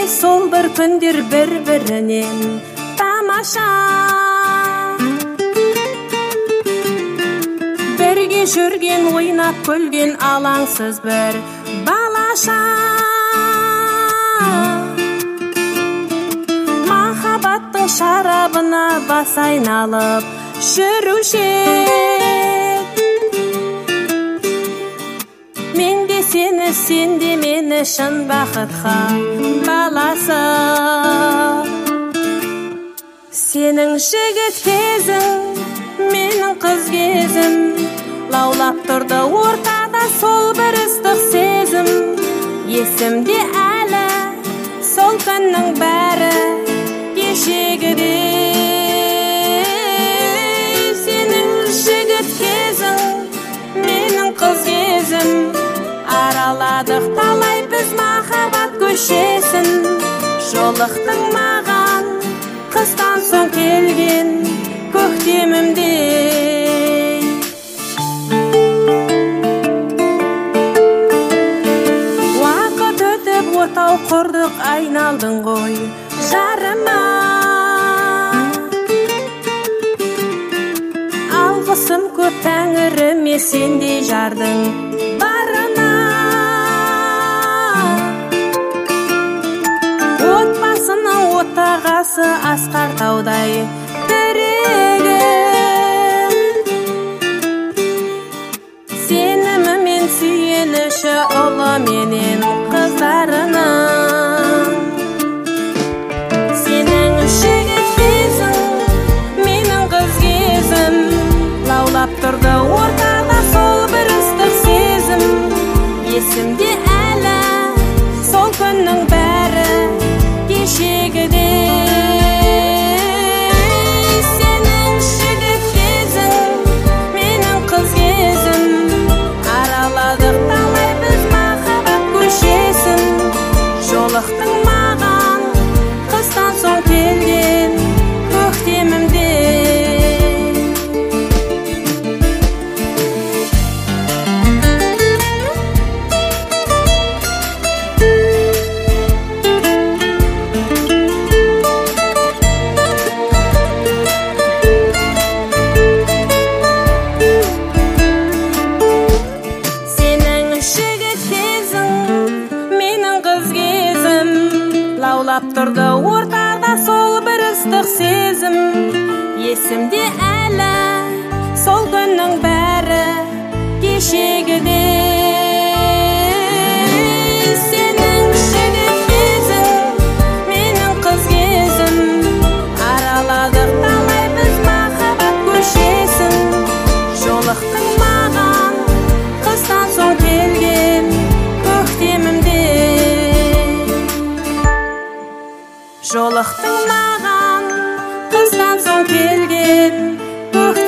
сол бір күндер бір-бірінен тамаша. Бірге жүрген, ойнап күлген алаңсыз бір балаша. Махаббаттың шарабына бас айналып жүруші. Мен де сені, сен де мені шын бақытқа баласы. Сенің жігіт кезің, менің қыз кезім, лаулап тұрды ортада сол бір ыстық сезім. Есімде әлі сол күннің бәрі кешегідей. Сенің жігіт кезің, менің қыз кезім, араладық талай біз махаббат көшесін. Жолықтың маған қыстан соң келген көктемімдей. Уақыт өтіп отау құрдық, айналдың ғой жарыма. Алғысым көп тәңіріме сендей жардың барына. Отбасының отағасы асқар таудай тірегім. Сенімі мен сүйеніші ұлы менен қыздарының. Сенің жігіт кезің, менің қыз кезім, лаулап тұрды ортада сол бір ыстық сезім. Есімде әлі сол күннің бәрі кешегідей. Сенің жігіт кезің, менің қыз кезім, араладық талай біз махаббат көшесін. Жолықтың маған қыстан соң келген көктемімдей. Лаулап тұрды ортада сол бір ыстық сезім. Есімде әлі сол күннің бәрі кешегідей. Сенің жігіт кезің, менің қыз кезім, араладық талай біз махаббат көшесін. Жолықтың маған қыстан соң келген көктемімдей. Жолықтың маған қыстан соң келген көктемімдей.